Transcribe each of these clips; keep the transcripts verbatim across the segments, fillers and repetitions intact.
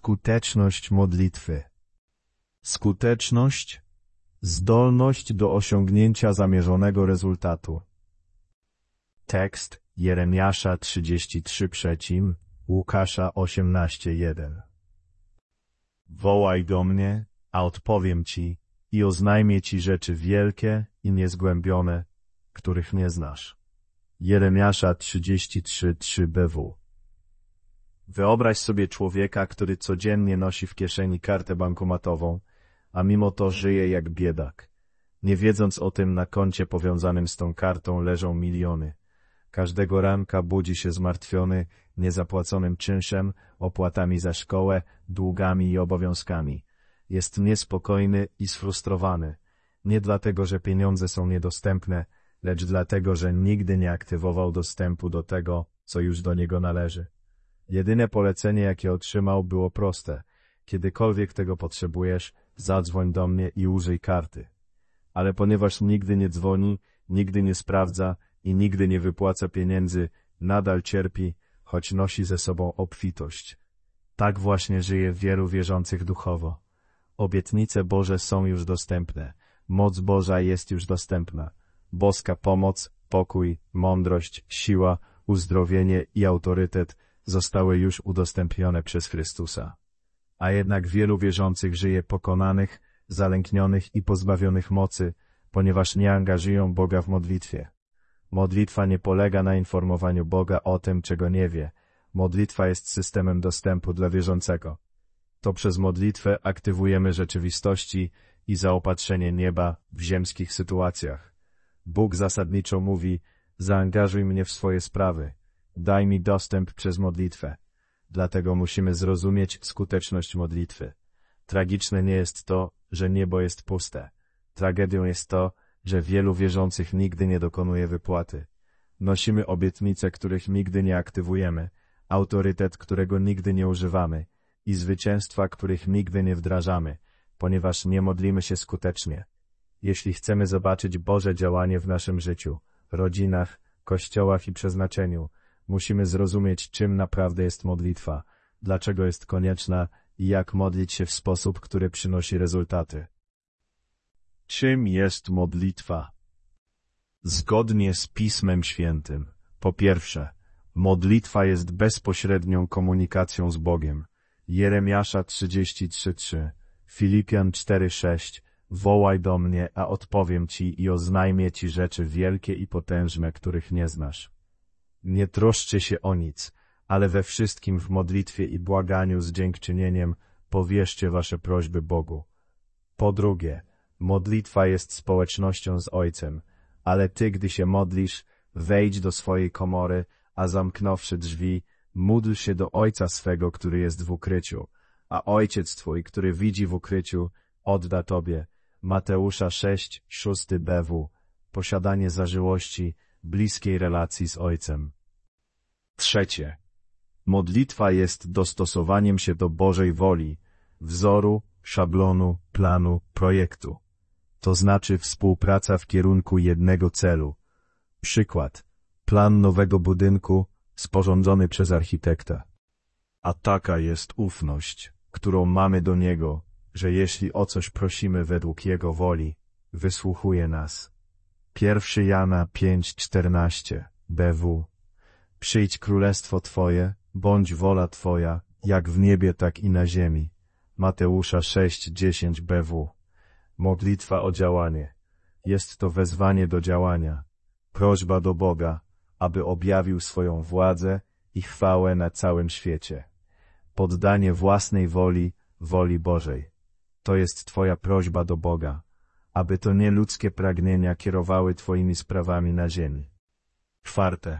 Skuteczność modlitwy. Skuteczność, zdolność do osiągnięcia zamierzonego rezultatu. Tekst Jeremiasza trzydzieści trzy przecim, Łukasza osiemnaście jeden. Wołaj do mnie, a odpowiem ci i oznajmię ci rzeczy wielkie i niezgłębione, których nie znasz. Jeremiasza trzydzieści trzy trzy B W. Wyobraź sobie człowieka, który codziennie nosi w kieszeni kartę bankomatową, a mimo to żyje jak biedak. Nie wiedząc o tym, na koncie powiązanym z tą kartą leżą miliony. Każdego ranka budzi się zmartwiony niezapłaconym czynszem, opłatami za szkołę, długami i obowiązkami. Jest niespokojny i sfrustrowany. Nie dlatego, że pieniądze są niedostępne, lecz dlatego, że nigdy nie aktywował dostępu do tego, co już do niego należy. Jedyne polecenie, jakie otrzymał, było proste. Kiedykolwiek tego potrzebujesz, zadzwoń do mnie i użyj karty. Ale ponieważ nigdy nie dzwoni, nigdy nie sprawdza i nigdy nie wypłaca pieniędzy, nadal cierpi, choć nosi ze sobą obfitość. Tak właśnie żyje wielu wierzących duchowo. Obietnice Boże są już dostępne. Moc Boża jest już dostępna. Boska pomoc, pokój, mądrość, siła, uzdrowienie i autorytet zostały już udostępnione przez Chrystusa. A jednak wielu wierzących żyje pokonanych, zalęknionych i pozbawionych mocy, ponieważ nie angażują Boga w modlitwie. Modlitwa nie polega na informowaniu Boga o tym, czego nie wie. Modlitwa jest systemem dostępu dla wierzącego. To przez modlitwę aktywujemy rzeczywistości i zaopatrzenie nieba w ziemskich sytuacjach. Bóg zasadniczo mówi: zaangażuj mnie w swoje sprawy, daj mi dostęp przez modlitwę. Dlatego musimy zrozumieć skuteczność modlitwy. Tragiczne nie jest to, że niebo jest puste. Tragedią jest to, że wielu wierzących nigdy nie dokonuje wypłaty. Nosimy obietnice, których nigdy nie aktywujemy, autorytet, którego nigdy nie używamy i zwycięstwa, których nigdy nie wdrażamy, ponieważ nie modlimy się skutecznie. Jeśli chcemy zobaczyć Boże działanie w naszym życiu, rodzinach, kościołach i przeznaczeniu, musimy zrozumieć, czym naprawdę jest modlitwa, dlaczego jest konieczna i jak modlić się w sposób, który przynosi rezultaty. Czym jest modlitwa? Zgodnie z Pismem Świętym, po pierwsze, modlitwa jest bezpośrednią komunikacją z Bogiem. Jeremiasza trzydzieści trzy trzy, Filipian cztery sześć, wołaj do mnie, a odpowiem ci i oznajmię ci rzeczy wielkie i potężne, których nie znasz. Nie troszczcie się o nic, ale we wszystkim w modlitwie i błaganiu z dziękczynieniem powierzcie wasze prośby Bogu. Po drugie, modlitwa jest społecznością z Ojcem, ale ty, gdy się modlisz, wejdź do swojej komory, a zamknąwszy drzwi, módl się do Ojca swego, który jest w ukryciu, a Ojciec twój, który widzi w ukryciu, odda tobie. Mateusza sześć szósty B W. Posiadanie zażyłości, bliskiej relacji z Ojcem. Trzecie. Modlitwa jest dostosowaniem się do Bożej woli, wzoru, szablonu, planu, projektu. To znaczy współpraca w kierunku jednego celu. Przykład. Plan nowego budynku sporządzony przez architekta. A taka jest ufność, którą mamy do Niego, że jeśli o coś prosimy według Jego woli, wysłuchuje nas. Pierwszy Jana pięć czternaście B W. Przyjdź królestwo Twoje, bądź wola Twoja, jak w niebie, tak i na ziemi. Mateusza sześć dziesięć B W. Modlitwa o działanie. Jest to wezwanie do działania, prośba do Boga, aby objawił swoją władzę i chwałę na całym świecie. Poddanie własnej woli, woli Bożej. To jest Twoja prośba do Boga, aby to nie ludzkie pragnienia kierowały Twoimi sprawami na ziemi. Czwarte.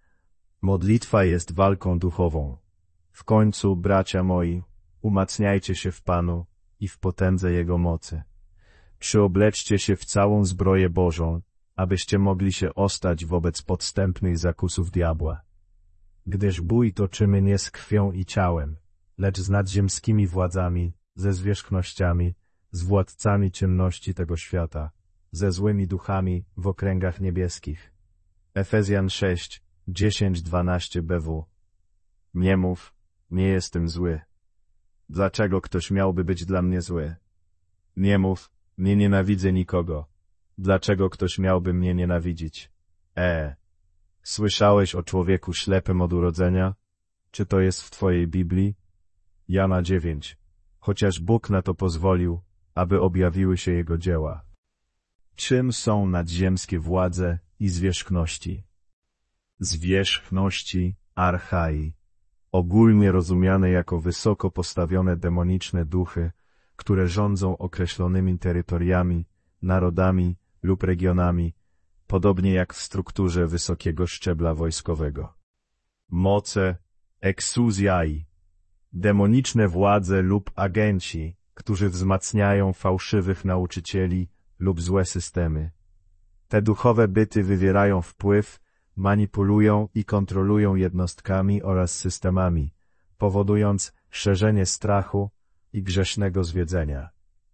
Modlitwa jest walką duchową. W końcu, bracia moi, umacniajcie się w Panu i w potędze Jego mocy. Przyobleczcie się w całą zbroję Bożą, abyście mogli się ostać wobec podstępnych zakusów diabła. Gdyż bój toczymy nie z krwią i ciałem, lecz z nadziemskimi władzami, ze zwierzchnościami, z władcami ciemności tego świata, ze złymi duchami w okręgach niebieskich. Efezjan sześć dziesięć dwanaście B W. Nie mów, nie jestem zły. Dlaczego ktoś miałby być dla mnie zły? Nie mów, nie nienawidzę nikogo. Dlaczego ktoś miałby mnie nienawidzić? E. Słyszałeś o człowieku ślepym od urodzenia? Czy to jest w twojej Biblii? Jana dziewięć. Chociaż Bóg na to pozwolił, aby objawiły się Jego dzieła. Czym są nadziemskie władze i zwierzchności? Zwierzchności, archai, ogólnie rozumiane jako wysoko postawione demoniczne duchy, które rządzą określonymi terytoriami, narodami lub regionami, podobnie jak w strukturze wysokiego szczebla wojskowego. Moce, exousiai, demoniczne władze lub agenci, którzy wzmacniają fałszywych nauczycieli lub złe systemy. Te duchowe byty wywierają wpływ, manipulują i kontrolują jednostkami oraz systemami, powodując szerzenie strachu i grzesznego zwiedzenia.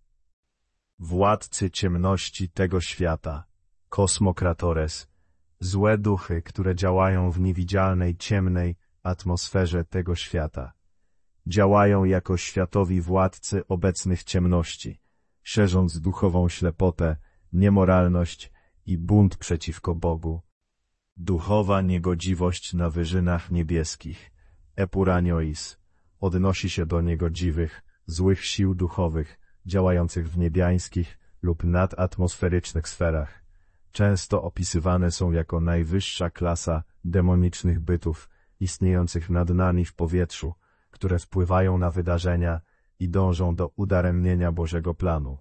Władcy ciemności tego świata, kosmokratores, złe duchy, które działają w niewidzialnej, ciemnej atmosferze tego świata. Działają jako światowi władcy obecnych ciemności, szerząc duchową ślepotę, niemoralność i bunt przeciwko Bogu. Duchowa niegodziwość na wyżynach niebieskich, epuraniois, odnosi się do niegodziwych, złych sił duchowych, działających w niebiańskich lub nadatmosferycznych sferach. Często opisywane są jako najwyższa klasa demonicznych bytów, istniejących nad nami w powietrzu, które wpływają na wydarzenia i dążą do udaremnienia Bożego planu.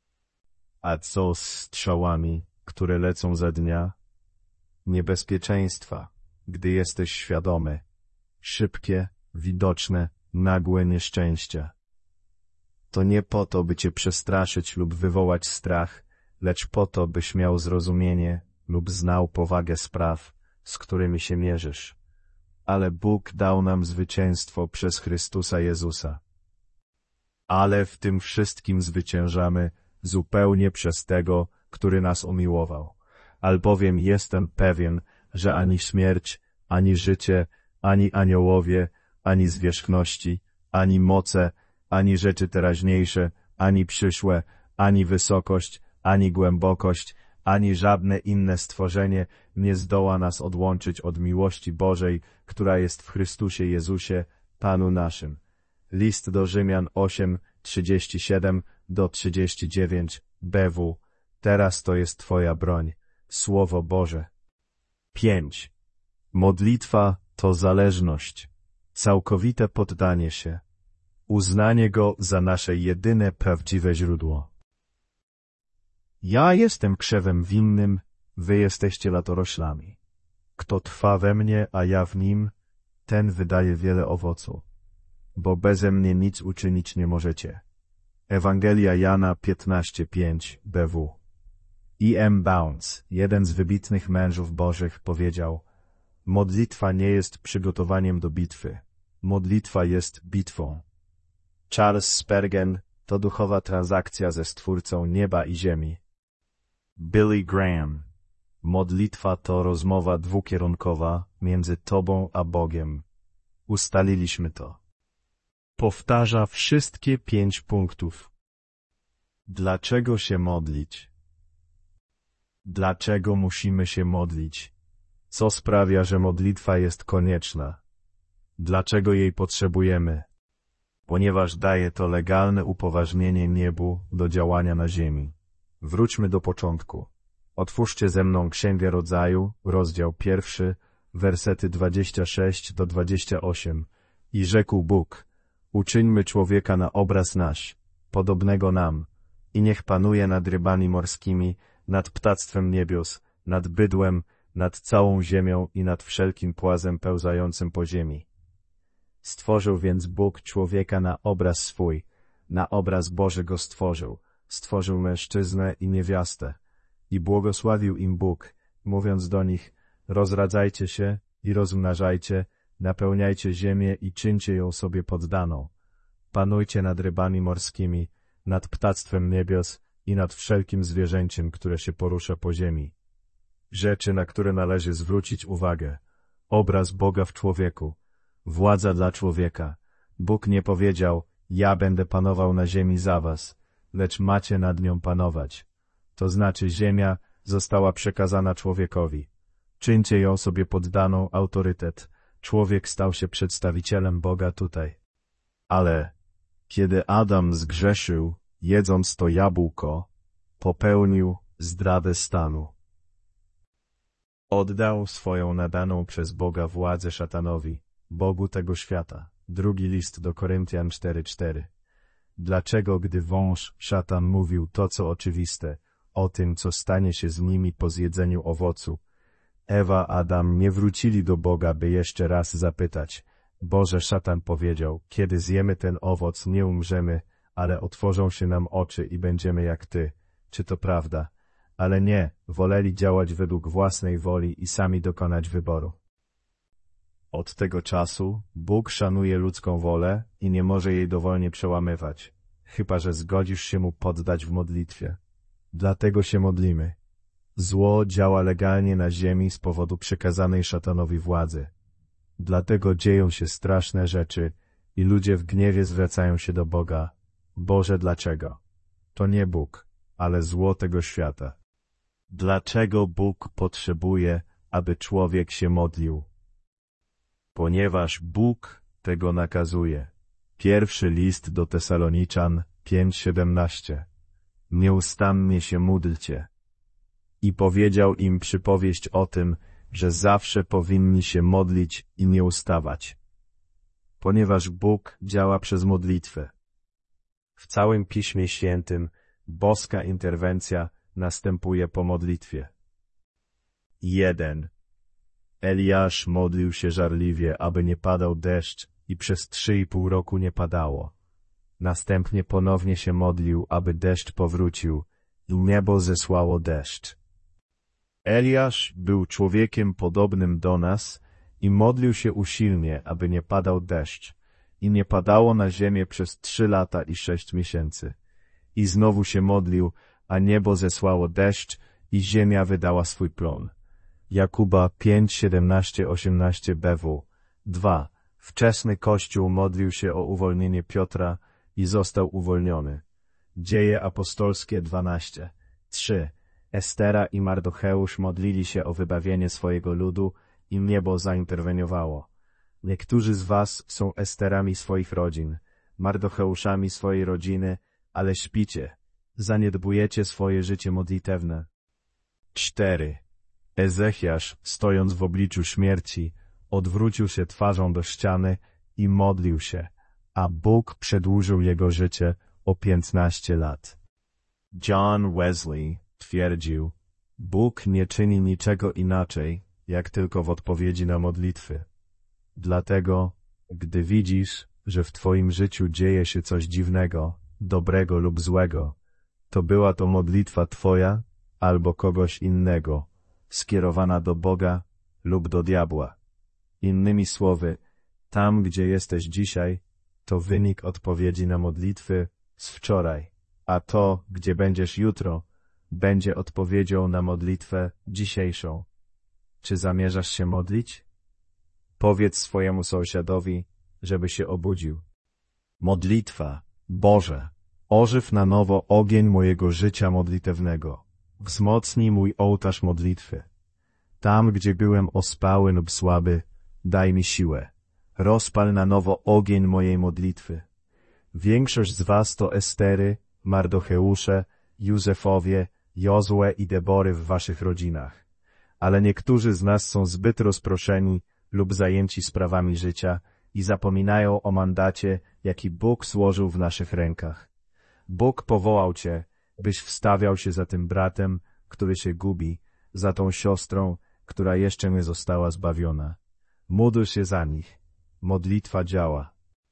A co z strzałami, które lecą za dnia? Niebezpieczeństwa, gdy jesteś świadomy. Szybkie, widoczne, nagłe nieszczęścia. To nie po to, by cię przestraszyć lub wywołać strach, lecz po to, byś miał zrozumienie lub znał powagę spraw, z którymi się mierzysz. Ale Bóg dał nam zwycięstwo przez Chrystusa Jezusa. Ale w tym wszystkim zwyciężamy zupełnie przez Tego, który nas umiłował. Albowiem jestem pewien, że ani śmierć, ani życie, ani aniołowie, ani zwierzchności, ani moce, ani rzeczy teraźniejsze, ani przyszłe, ani wysokość, ani głębokość, ani żadne inne stworzenie nie zdoła nas odłączyć od miłości Bożej, która jest w Chrystusie Jezusie, Panu naszym. List do Rzymian osiem, trzydzieści siedem do trzydzieści dziewięć, B W. Teraz to jest Twoja broń, Słowo Boże. pięć. Modlitwa to zależność, całkowite poddanie się, uznanie Go za nasze jedyne prawdziwe źródło. Ja jestem krzewem winnym, wy jesteście latoroślami. Kto trwa we mnie, a ja w nim, ten wydaje wiele owocu, bo beze mnie nic uczynić nie możecie. Ewangelia Jana piętnaście pięć, B W. E M Bounds, jeden z wybitnych mężów bożych, powiedział: modlitwa nie jest przygotowaniem do bitwy, modlitwa jest bitwą. Charles Spurgeon, to duchowa transakcja ze Stwórcą nieba i ziemi. Billy Graham, modlitwa to rozmowa dwukierunkowa między Tobą a Bogiem. Ustaliliśmy to. Powtarza wszystkie pięć punktów. Dlaczego się modlić? Dlaczego musimy się modlić? Co sprawia, że modlitwa jest konieczna? Dlaczego jej potrzebujemy? Ponieważ daje to legalne upoważnienie niebu do działania na ziemi. Wróćmy do początku. Otwórzcie ze mną Księgę Rodzaju, rozdział pierwszy, wersety dwadzieścia sześć do dwudziestego ósmego. I rzekł Bóg: uczyńmy człowieka na obraz nasz, podobnego nam, i niech panuje nad rybami morskimi, nad ptactwem niebios, nad bydłem, nad całą ziemią i nad wszelkim płazem pełzającym po ziemi. Stworzył więc Bóg człowieka na obraz swój, na obraz Boży go stworzył, stworzył mężczyznę i niewiastę. I błogosławił im Bóg, mówiąc do nich: rozradzajcie się i rozmnażajcie, napełniajcie ziemię i czyńcie ją sobie poddaną. Panujcie nad rybami morskimi, nad ptactwem niebios i nad wszelkim zwierzęciem, które się porusza po ziemi. Rzeczy, na które należy zwrócić uwagę. Obraz Boga w człowieku. Władza dla człowieka. Bóg nie powiedział: Ja będę panował na ziemi za was, lecz macie nad nią panować. To znaczy ziemia została przekazana człowiekowi. Czyńcie ją sobie poddaną autorytet. Człowiek stał się przedstawicielem Boga tutaj. Ale kiedy Adam zgrzeszył, jedząc to jabłko, popełnił zdradę stanu. Oddał swoją nadaną przez Boga władzę szatanowi, Bogu tego świata. Drugi list do Koryntian cztery cztery. Dlaczego, gdy wąż, szatan mówił to, co oczywiste, o tym, co stanie się z nimi po zjedzeniu owocu, Ewa, Adam nie wrócili do Boga, by jeszcze raz zapytać: Boże, szatan powiedział, kiedy zjemy ten owoc, nie umrzemy, ale otworzą się nam oczy i będziemy jak Ty. Czy to prawda? Ale nie, woleli działać według własnej woli i sami dokonać wyboru. Od tego czasu Bóg szanuje ludzką wolę i nie może jej dowolnie przełamywać, chyba że zgodzisz się Mu poddać w modlitwie. Dlatego się modlimy. Zło działa legalnie na ziemi z powodu przekazanej szatanowi władzy. Dlatego dzieją się straszne rzeczy i ludzie w gniewie zwracają się do Boga. Boże, dlaczego? To nie Bóg, ale zło tego świata. Dlaczego Bóg potrzebuje, aby człowiek się modlił? Ponieważ Bóg tego nakazuje. Pierwszy list do Tesaloniczan pięć siedemnaście. Nieustannie się módlcie. I powiedział im przypowieść o tym, że zawsze powinni się modlić i nie ustawać. Ponieważ Bóg działa przez modlitwę. W całym Piśmie Świętym boska interwencja następuje po modlitwie. jeden. Eliasz modlił się żarliwie, aby nie padał deszcz, i przez trzy i pół roku nie padało. Następnie ponownie się modlił, aby deszcz powrócił, i niebo zesłało deszcz. Eliasz był człowiekiem podobnym do nas i modlił się usilnie, aby nie padał deszcz, i nie padało na ziemię przez trzy lata i sześć miesięcy. I znowu się modlił, a niebo zesłało deszcz i ziemia wydała swój plon. Jakuba pięć siedemnaście osiemnaście B W. dwa. Wczesny Kościół modlił się o uwolnienie Piotra i został uwolniony. Dzieje apostolskie dwanaście. trzy. Estera i Mardocheusz modlili się o wybawienie swojego ludu i niebo zainterweniowało. Niektórzy z was są Esterami swoich rodzin, Mardocheuszami swojej rodziny, ale śpicie, zaniedbujecie swoje życie modlitewne. cztery. Ezechiasz, stojąc w obliczu śmierci, odwrócił się twarzą do ściany i modlił się, a Bóg przedłużył jego życie o piętnaście lat. John Wesley twierdził: Bóg nie czyni niczego inaczej, jak tylko w odpowiedzi na modlitwy. Dlatego, gdy widzisz, że w twoim życiu dzieje się coś dziwnego, dobrego lub złego, to była to modlitwa twoja albo kogoś innego, skierowana do Boga lub do diabła. Innymi słowy, tam, gdzie jesteś dzisiaj, to wynik odpowiedzi na modlitwy z wczoraj, a to, gdzie będziesz jutro, będzie odpowiedzią na modlitwę dzisiejszą. Czy zamierzasz się modlić? Powiedz swojemu sąsiadowi, żeby się obudził. Modlitwa. Boże, ożyw na nowo ogień mojego życia modlitewnego. Wzmocnij mój ołtarz modlitwy. Tam, gdzie byłem ospały lub słaby, daj mi siłę. Rozpal na nowo ogień mojej modlitwy. Większość z was to Estery, Mardocheusze, Józefowie, Jozue i Debory w waszych rodzinach. Ale niektórzy z nas są zbyt rozproszeni lub zajęci sprawami życia i zapominają o mandacie, jaki Bóg złożył w naszych rękach. Bóg powołał cię, byś wstawiał się za tym bratem, który się gubi, za tą siostrą, która jeszcze nie została zbawiona. Módl się za nich. Modlitwa działa.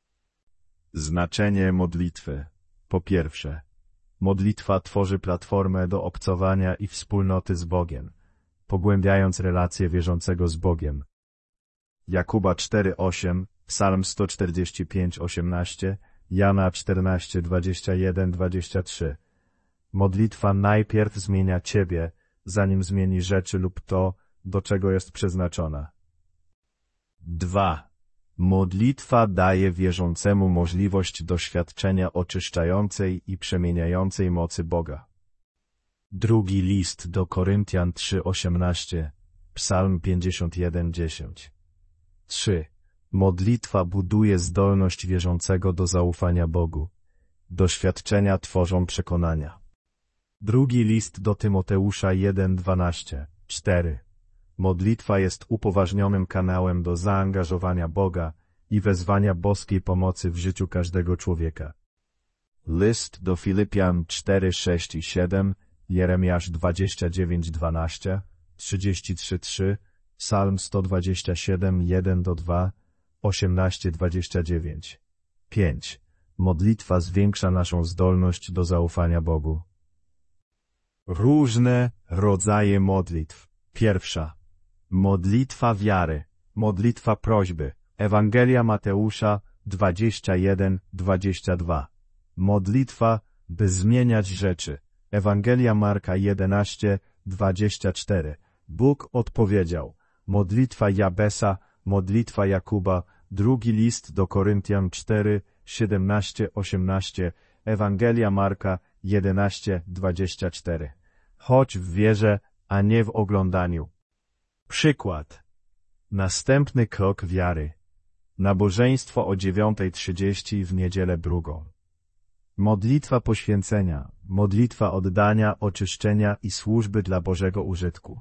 Znaczenie modlitwy. Po pierwsze, modlitwa tworzy platformę do obcowania i wspólnoty z Bogiem, pogłębiając relacje wierzącego z Bogiem. Jakuba cztery osiem, Psalm sto czterdzieści pięć osiemnaście, Jana czternaście dwadzieścia jeden dwadzieścia trzy. Modlitwa najpierw zmienia ciebie, zanim zmieni rzeczy lub to, do czego jest przeznaczona. dwa. Modlitwa daje wierzącemu możliwość doświadczenia oczyszczającej i przemieniającej mocy Boga. Drugi list do Koryntian trzy osiemnaście, Psalm pięćdziesiąt jeden dziesięć. trzy. Modlitwa buduje zdolność wierzącego do zaufania Bogu. Doświadczenia tworzą przekonania. Drugi list do Tymoteusza jeden dwanaście, cztery. Modlitwa jest upoważnionym kanałem do zaangażowania Boga i wezwania boskiej pomocy w życiu każdego człowieka. List do Filipian cztery sześć i siedem, Jeremiasz dwadzieścia dziewięć dwanaście, trzydzieści trzy trzy, Psalm sto dwadzieścia siedem jeden do dwa, osiemnaście dwadzieścia dziewięć. pięć. Modlitwa zwiększa naszą zdolność do zaufania Bogu. Różne rodzaje modlitw. Pierwsza. Modlitwa wiary, modlitwa prośby. Ewangelia Mateusza dwadzieścia jeden dwadzieścia dwa. Modlitwa, by zmieniać rzeczy. Ewangelia Marka jedenaście dwadzieścia cztery. Bóg odpowiedział. Modlitwa Jabesa, modlitwa Jakuba. Drugi list do Koryntian cztery siedemnaście osiemnaście. Ewangelia Marka jedenaście dwadzieścia cztery. Chodź w wierze, a nie w oglądaniu. Przykład. Następny krok wiary. Nabożeństwo o dziewiątej trzydzieści w niedzielę drugą. Modlitwa poświęcenia, modlitwa oddania, oczyszczenia i służby dla Bożego użytku.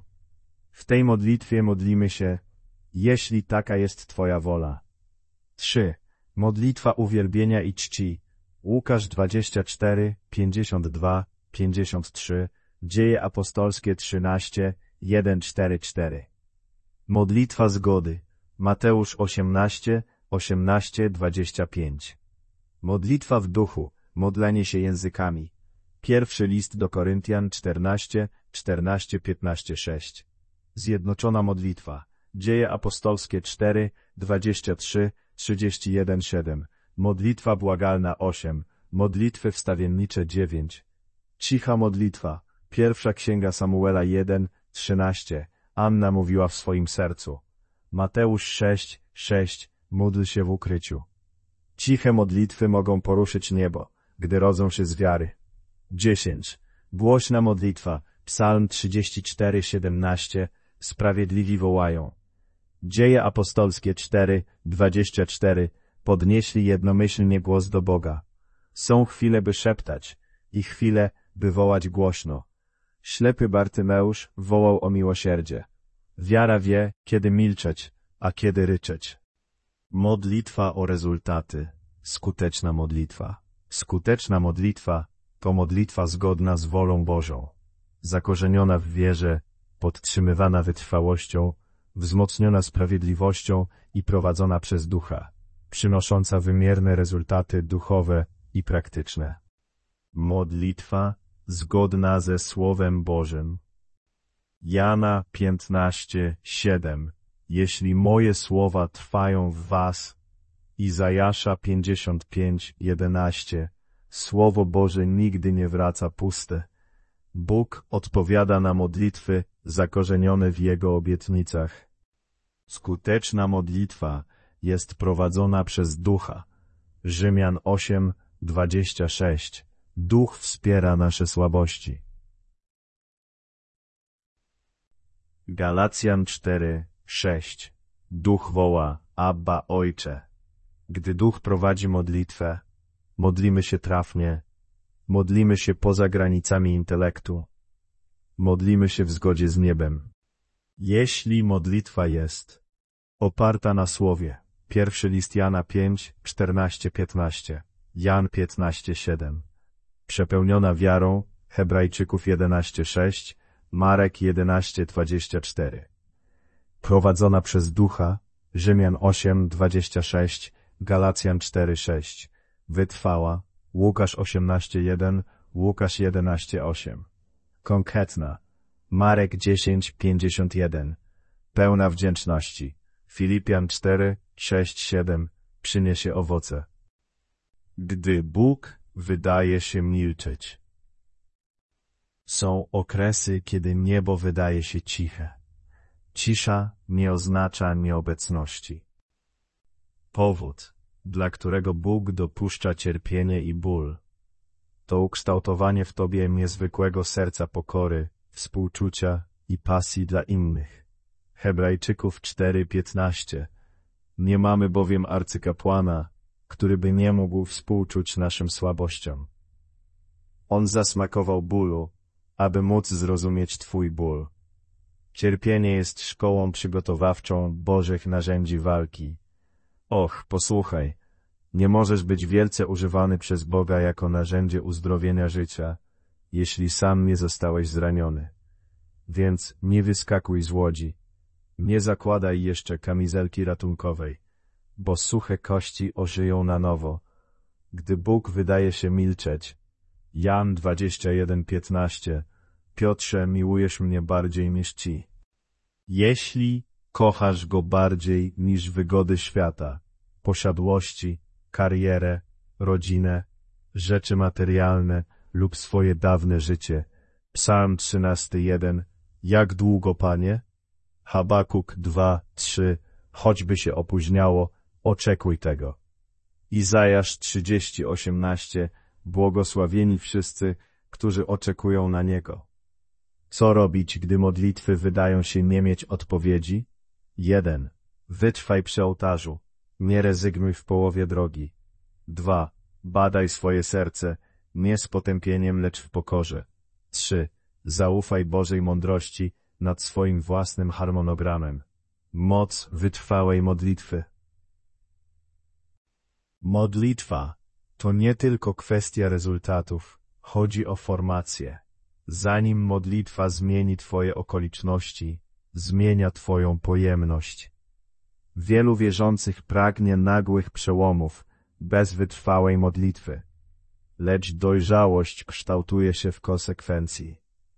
W tej modlitwie modlimy się, jeśli taka jest Twoja wola. trzy. Modlitwa uwielbienia i czci. Łukasz dwadzieścia cztery pięćdziesiąt dwa pięćdziesiąt trzy. Dzieje apostolskie trzynaście jeden cztery cztery. Modlitwa zgody. Mateusz osiemnaście osiemnaście dwadzieścia pięć. Modlitwa w duchu. Modlenie się językami. Pierwszy list do Koryntian czternaście czternaście piętnaście sześć. Zjednoczona modlitwa. Dzieje apostolskie cztery dwadzieścia trzy trzydzieści jeden siedem. Modlitwa błagalna osiem. Modlitwy wstawiennicze dziewięć. Cicha modlitwa. Pierwsza księga Samuela jeden trzynaście. Anna mówiła w swoim sercu. Mateusz sześć sześć. Módl się w ukryciu. Ciche modlitwy mogą poruszyć niebo, gdy rodzą się z wiary. dziesięć. Głośna modlitwa. Psalm trzydzieści cztery siedemnaście. Sprawiedliwi wołają. Dzieje apostolskie cztery dwadzieścia cztery. Podnieśli jednomyślnie głos do Boga. Są chwile, by szeptać i chwile, by wołać głośno. Ślepy Bartymeusz wołał o miłosierdzie. Wiara wie, kiedy milczeć, a kiedy ryczeć. Modlitwa o rezultaty. Skuteczna modlitwa. Skuteczna modlitwa to modlitwa zgodna z wolą Bożą. Zakorzeniona w wierze, podtrzymywana wytrwałością, wzmocniona sprawiedliwością i prowadzona przez Ducha, przynosząca wymierne rezultaty duchowe i praktyczne. Modlitwa zgodna ze Słowem Bożym. Jana piętnaście siedem. Jeśli moje słowa trwają w was. Izajasza pięćdziesiąt pięć jedenaście. Słowo Boże nigdy nie wraca puste. Bóg odpowiada na modlitwy zakorzenione w Jego obietnicach. Skuteczna modlitwa jest prowadzona przez Ducha. Rzymian osiem dwadzieścia sześć. Duch wspiera nasze słabości. Galacjan cztery sześć. Duch woła, Abba, Ojcze. Gdy Duch prowadzi modlitwę, modlimy się trafnie, modlimy się poza granicami intelektu, modlimy się w zgodzie z niebem. Jeśli modlitwa jest oparta na Słowie, pierwszy list Jana pięć czternaście piętnaście, Jan piętnaście siedem, przepełniona wiarą, Hebrajczyków jedenaście sześć, Marek jedenaście dwadzieścia cztery, prowadzona przez Ducha, Rzymian osiem dwadzieścia sześć, Galacjan cztery sześć, wytrwała, Łukasz osiemnaście jeden, Łukasz jedenaście osiem, konkretna, Marek dziesięć pięćdziesiąt jeden, pełna wdzięczności, Filipian cztery sześć siedem, przyniesie owoce. Gdy Bóg wydaje się milczeć. Są okresy, kiedy niebo wydaje się ciche. Cisza nie oznacza nieobecności. Powód, dla którego Bóg dopuszcza cierpienie i ból, to ukształtowanie w tobie niezwykłego serca pokory, współczucia i pasji dla innych. Hebrajczyków cztery piętnaście. Nie mamy bowiem arcykapłana, który by nie mógł współczuć naszym słabościom. On zasmakował bólu, aby móc zrozumieć twój ból. Cierpienie jest szkołą przygotowawczą Bożych narzędzi walki. Och, posłuchaj, nie możesz być wielce używany przez Boga jako narzędzie uzdrowienia życia, jeśli sam nie zostałeś zraniony. Więc nie wyskakuj z łodzi, nie zakładaj jeszcze kamizelki ratunkowej, bo suche kości ożyją na nowo, gdy Bóg wydaje się milczeć. Jan dwadzieścia jeden piętnaście. Piotrze, miłujesz mnie bardziej niż ci. Jeśli kochasz Go bardziej niż wygody świata, posiadłości, karierę, rodzinę, rzeczy materialne lub swoje dawne życie. Psalm trzynasty jeden. Jak długo, Panie? Habakuk dwa trzy. Choćby się opóźniało, oczekuj tego. Izajasz trzydzieści osiemnaście. Błogosławieni wszyscy, którzy oczekują na Niego. Co robić, gdy modlitwy wydają się nie mieć odpowiedzi? jeden. Wytrwaj przy ołtarzu. Nie rezygnuj w połowie drogi. dwa. Badaj swoje serce, nie z potępieniem, lecz w pokorze. trzy. Zaufaj Bożej mądrości nad swoim własnym harmonogramem. Moc wytrwałej modlitwy. Modlitwa to nie tylko kwestia rezultatów, chodzi o formację. Zanim modlitwa zmieni twoje okoliczności, zmienia twoją pojemność. Wielu wierzących pragnie nagłych przełomów, bez wytrwałej modlitwy. Lecz dojrzałość kształtuje się w konsekwencji.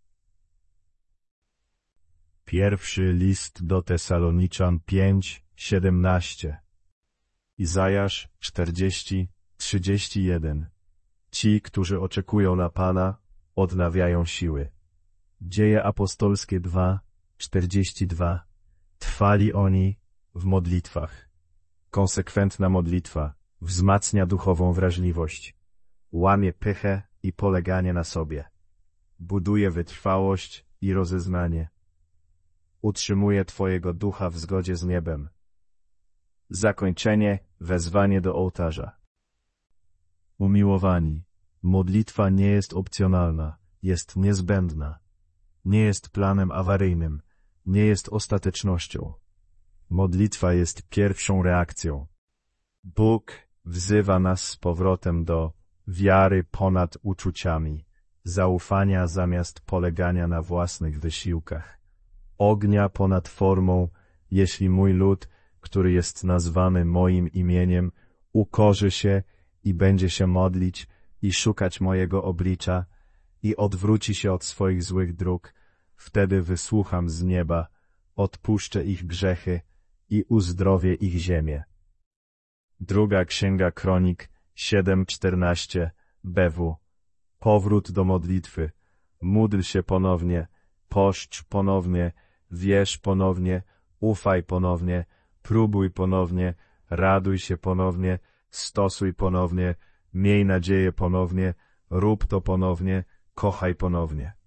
Pierwszy list do Tesaloniczan pięć siedemnaście. Izajasz czterdzieści trzydzieści jeden. Ci, którzy oczekują na Pana, odnawiają siły. Dzieje apostolskie dwa czterdzieści dwa. Trwali oni w modlitwach. Konsekwentna modlitwa wzmacnia duchową wrażliwość, łamie pychę i poleganie na sobie, buduje wytrwałość i rozeznanie, utrzymuje twojego ducha w zgodzie z niebem. Zakończenie, wezwanie do ołtarza. Umiłowani, modlitwa nie jest opcjonalna, jest niezbędna. Nie jest planem awaryjnym, nie jest ostatecznością. Modlitwa jest pierwszą reakcją. Bóg wzywa nas z powrotem do wiary ponad uczuciami, zaufania zamiast polegania na własnych wysiłkach, ognia ponad formą, jeśli mój lud, który jest nazwany moim imieniem, ukorzy się i będzie się modlić i szukać mojego oblicza i odwróci się od swoich złych dróg, wtedy wysłucham z nieba, odpuszczę ich grzechy i uzdrowię ich ziemię. Druga Księga Kronik siedem czternaście B W. Powrót do modlitwy. Módl się ponownie, poszcz ponownie, wierz ponownie, ufaj ponownie, próbuj ponownie, raduj się ponownie, stosuj ponownie, miej nadzieję ponownie, rób to ponownie, kochaj ponownie.